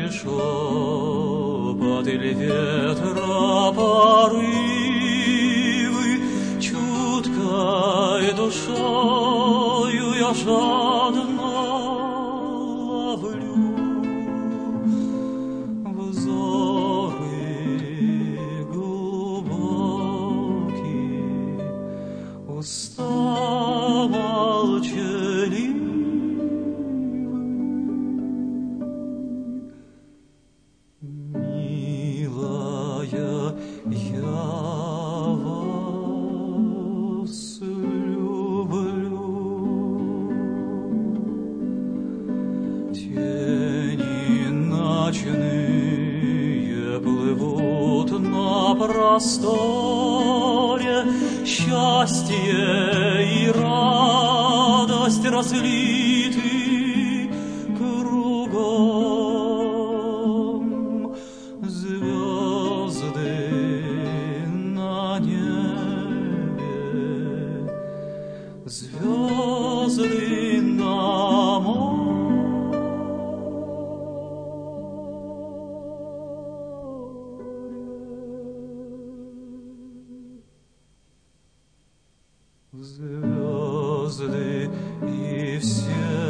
шепот или ветра порывы, чуткой душою я жадно ловлю взоры глубокие, уста молчаливы. Я вас люблю. Тени ночные плывут на просторе, счастье и радость разлиты кругом. Звезды на небе, звезды на море. Звезды и все